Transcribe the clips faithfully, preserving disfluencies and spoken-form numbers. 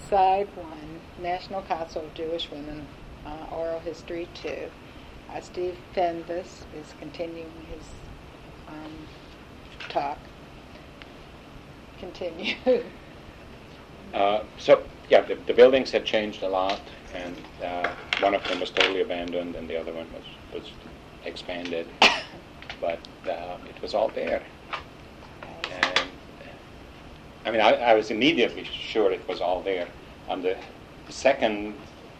Side one, National Council of Jewish Women, uh, Oral History two. Uh, Steve Fenvis is continuing his um, talk. Continue. uh, so, yeah, the, the buildings had changed a lot, and uh, one of them was totally abandoned, and the other one was, was expanded. But uh, it was all there. And, I mean, I, I was immediately sure it was all there. On the second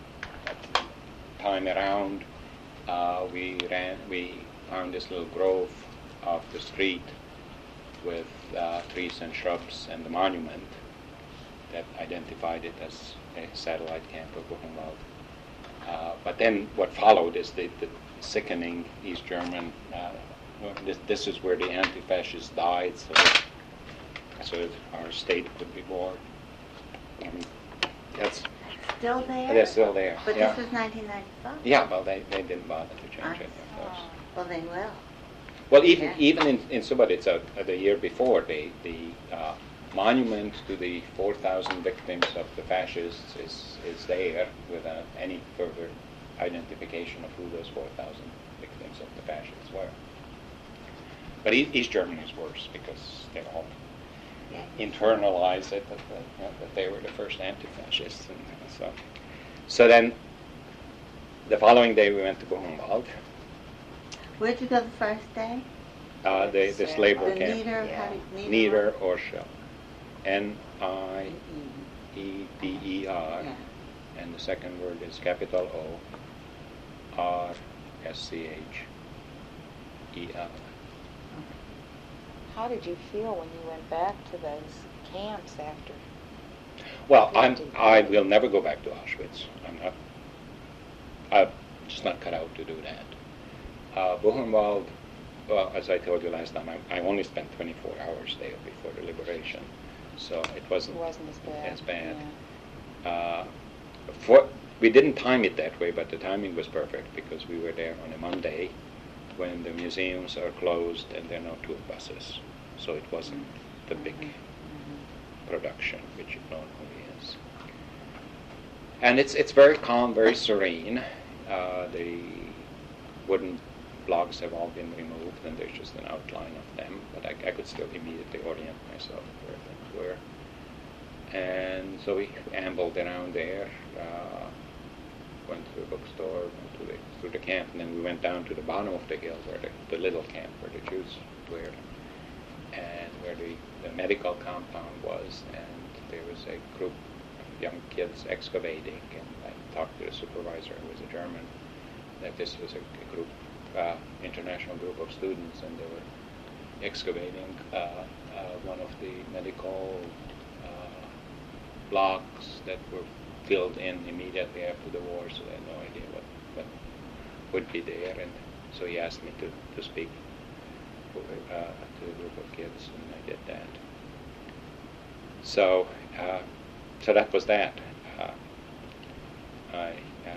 time around, uh, we ran, we found this little grove off the street with uh, trees and shrubs and the monument that identified it as a satellite camp of Buchenwald. Uh, but then what followed is the, the sickening East German. Uh, this, this is where the anti-fascists died, so that, so that our state could be born. I mean, that's still there? They're still there. But yeah. this was nineteen ninety-five. Yeah, well, they, they didn't bother to change I it. Of course. Well, they will. Well, even Yeah. even in, in Subotica, uh, the year before, the the uh, monument to the four thousand victims of the fascists is is there without any further identification of who those four thousand victims of the fascists were. But e- East Germany is worse because they all internalize it that, the, you know, that they were the first anti-fascists, and so so then the following day we went to Buchenwald. Where'd you go the first day? Uh, the, this labor The camp. Nieder, Yeah. how do you- Nieder Orscha. N I E D E R. Yeah. And the second word is capital O R S C H E L. How did you feel when you went back to those camps after? Well, I'm, I will never go back to Auschwitz. I'm not, I'm just not cut out to do that. Uh, Buchenwald, well, as I told you last time, I, I only spent twenty-four hours there before the liberation, so it wasn't, It wasn't as bad. as bad. Yeah. Uh, for, we didn't time it that way, but the timing was perfect because we were there on a Monday when the museums are closed and there are no tour buses. So it wasn't the big Mm-hmm. production, which it normally is. And it's it's very calm, very serene. Uh, the wooden blocks have all been removed, and there's just an outline of them. But I, I could still immediately orient myself where things were. And so we ambled around there, uh, went to a bookstore, went to the, through the camp, and then we went down to the bottom of the hill, where the, the little camp where the Jews were, and where the, the medical compound was, and there was a group of young kids excavating, and I talked to the supervisor, who was a German, that this was a, a group, uh, international group of students, and they were excavating uh, uh, one of the medical uh, blocks that were filled in immediately after the war, so they had no idea what, what would be there, and so he asked me to, to speak for, uh, to a group of kids, and I did that. So, uh, so that was that. Uh, I, uh,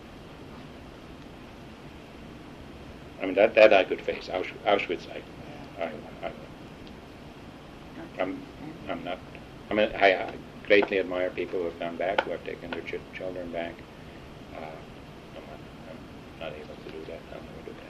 I mean that that I could face. Auschwitz, Auschwitz I, I, I, I'm, I'm not. I mean, I, I greatly admire people who have gone back, who have taken their ch- children back. Uh, I'm, not, I'm not able to do that. I'll never do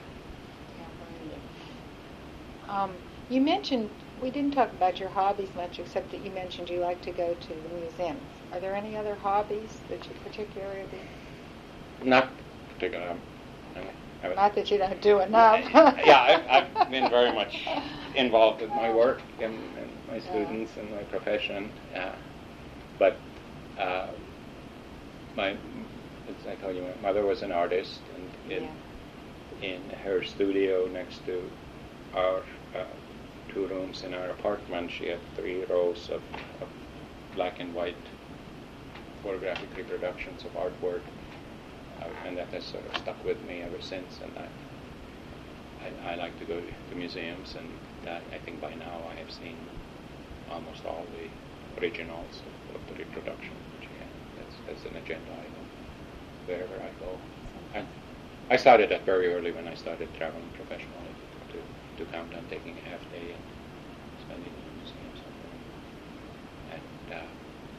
that. Um, you mentioned, we didn't talk about your hobbies much, except that you mentioned you like to go to the museums. Are there any other hobbies that you particularly... Not particularly. I'm, I was, Not that you don't do enough. yeah, I, I've been very much involved with my work and, and my students yeah. and my profession. Uh, but uh, my, as I told you, my mother was an artist, and in, yeah. in her studio next to our uh, two rooms in our apartment, she had three rows of, of black and white photographic reproductions of artwork. Uh, and that has sort of stuck with me ever since, and I, I, I like to go to museums, and uh, I think by now I have seen almost all the originals of, of the reproduction which you have. That's, that's an agenda item wherever I go. I, I started that very early when I started traveling professionally to, to count on taking a half day and spending in the museums. And uh, I,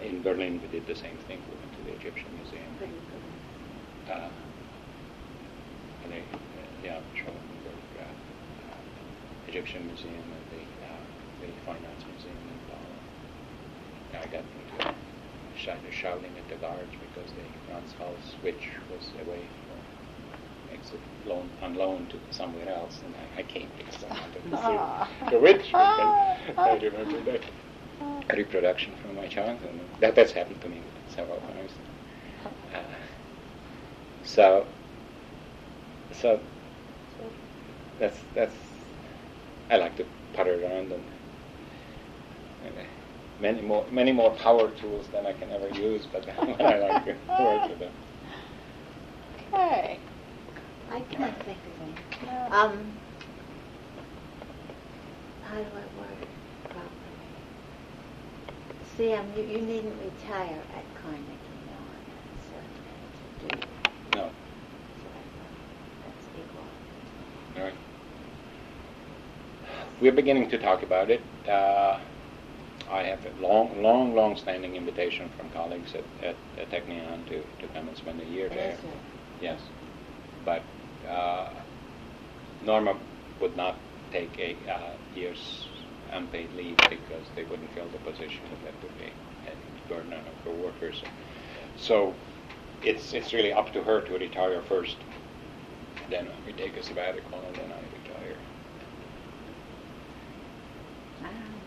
in Berlin, we did the same thing. We went to the Egyptian Museum. Pretty good. Uh, and they, uh, yeah, Charlottenburg uh, uh, Egyptian Museum and the uh, the Fine Arts Museum in Bala. I got into uh, sh- shouting at the guards because the Franz Hals switch was away for exit loan on loan to somewhere else, and I, I came because I wanted to see the witch. I remember that a reproduction from my childhood. And that that's happened to me several times. Uh, so, so that's that's. I like to putter around and, and uh, many more many more power tools than I can ever use, but I like to work with them. Okay. I can't think of any. No. Um, how do I word it properly? See, um, you, you needn't retire at Carnegie Mellon. So, to do. No. So I thought that's equal. All right. We're beginning to talk about it. Uh, I have a long, long, long-standing invitation from colleagues at, at, at Technion to, to come and spend a year there. Is it? Yes. But uh, Norma would not take a uh, year's unpaid leave because they wouldn't fill the position. That would be a burden on her workers. So it's it's really up to her to retire first. Then we take a sabbatical and then I retire. Wow.